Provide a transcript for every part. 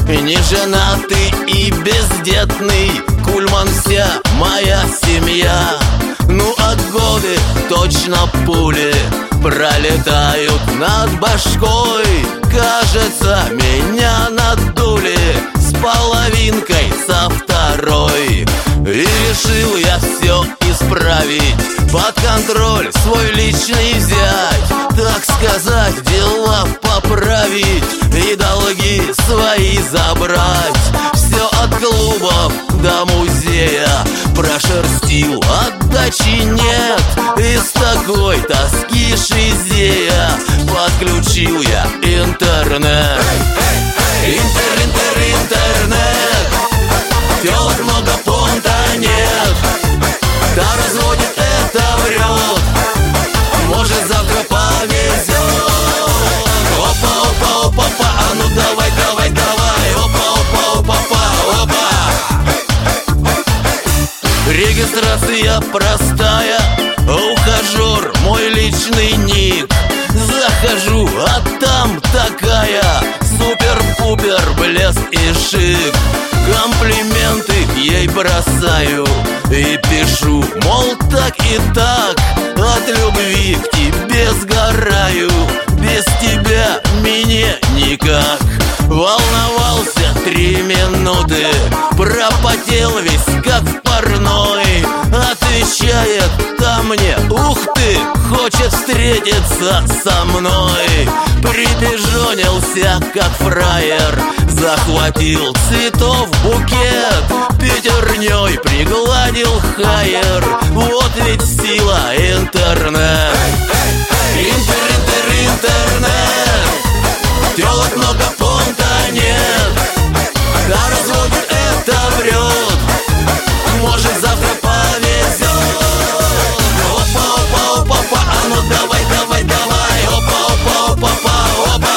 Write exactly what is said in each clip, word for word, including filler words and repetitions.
не женатый и бездетный, Кульман вся моя семья. Ну а годы точно пули пролетают над башкой. Кажется, меня надули с половинкой со второй. И решил я все исправить, под контроль свой личный взять, так сказать, дела поправить и долги свои забрать. Все от клубов до музея прошерстил, отдачи нет. Из такой тоски шизея подключил я интернет. Интер, интер, интернет. Телок много, понта нет. Да разводит, это врет. Может, завтра повезет. Опа, опа, опа, опа. А ну давай, давай, давай. Опа, опа, опа, опа, опа. Регистрация простая, ухажер, мой личный ник. Захожу, а там такая супер-пупер, блеск и шик. Комплименты ей бросаю и пишу, мол, так и так, от любви к тебе сгораю, без тебя мне никак. Волновался три минуты, пропотел весь как в парной. Отвечает та мне, ух ты, хочет встретиться со мной. Припижонился как фраер, захватил цветов букет, пятерней пригладил хайер. Вот ведь сила интернет. Интер, интер, интернет. Телок много, понта нет. Да разводит, это врет. Может, завтра повезет. Опа, опа, опа, опа. А ну давай, давай, давай. Опа, опа, опа, опа, опа.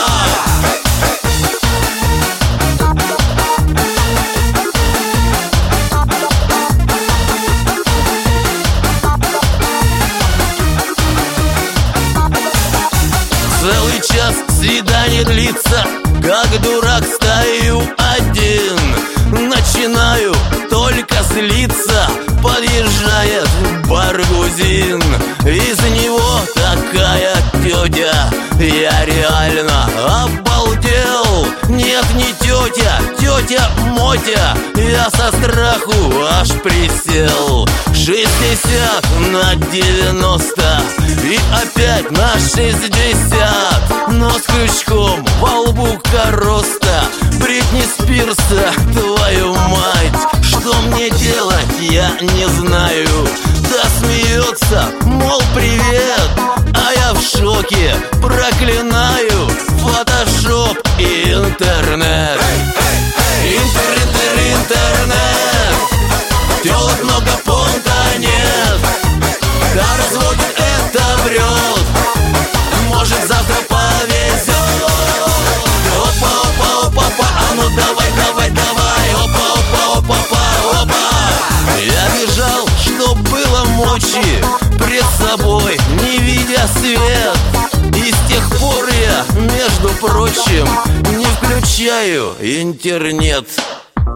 Целый час свидание длится, как дурак стою один. Начинаю только злиться, подъезжает Баргузин. Из него такая тетя, я реально обалдел. Нет, не тетя, тетя Мотя, я со страху аж присел. Шестьдесят на девяносто и опять на шестьдесят, но с крючком во лбу короста. Бритни Спирса, твою мать, что мне делать, я не знаю. Да смеется, мол, привет, а я в шоке, проклинаю фотошоп и интернет. Интер, интер, интернет. Телок много, понта нет. Да разводит, это врет. Может, завтра повезет. Опа, опа, опа, опа. А ну давай, давай, давай. Опа, опа, опа, опа, опа. Я бежал, что было мочи, пред собой не видя свет. И с тех пор я, между прочим, не включаю интернет.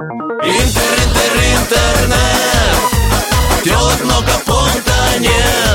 Интер, интер, интернет. Телок много, понта нет.